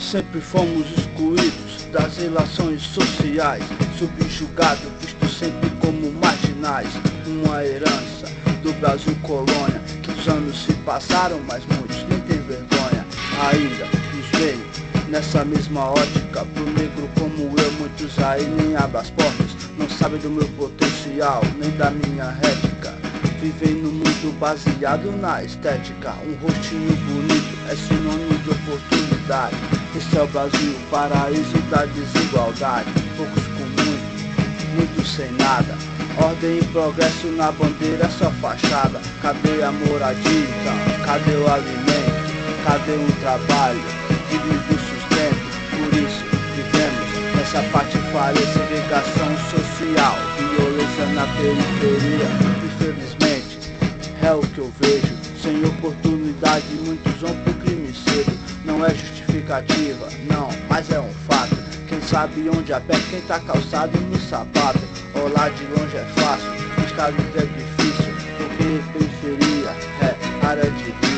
sempre fomos excluídos das relações sociais, subjugados, vistos sempre como marginais. Uma herança do Brasil colônia, que os anos se passaram, mas muitos nem têm vergonha. Ainda nos veem nessa mesma ótica. Pro negro como eu, muitos aí nem abrem as portas. Não sabem do meu potencial, nem da minha rética. Vivem no mundo baseado na estética. Um rostinho bonito é sinônimo de oportunidade. Esse é o Brasil, paraíso da desigualdade. Poucos com muito, muitos sem nada. Ordem e progresso na bandeira é só fachada. Cadê a moradia então? Cadê o alimento? Cadê o trabalho? Digno do sustento. Por isso vivemos nessa patifaria, segregação social, violência na periferia. Infelizmente é o que eu vejo. Sem oportunidade muitos vão pro crime cedo. Não é justificativa, não, mas é um fato. Quem sabe onde aperta, quem tá calçado no sapato. Olhar de longe é fácil, estar livre é difícil, porque periferia é área de